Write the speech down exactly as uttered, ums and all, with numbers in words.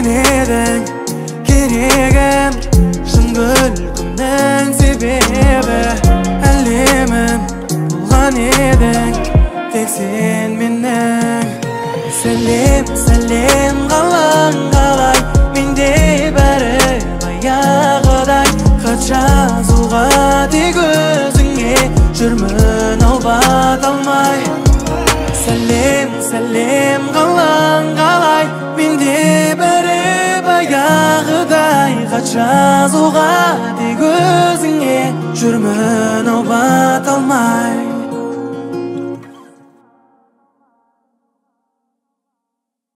eding keregim şın gülgümden sebebi Әлемім болған едің тек sen менің Сәлем, сәлем қалаң қалай менде бәрі баяғыдай хат жазуға тек өзіңе жүрмін ау бата алмай Сәлем, сәлем қалаң қалай менде бәрі баяғыдай хат жазуға тек өзіңе жүрмін ау бата алмай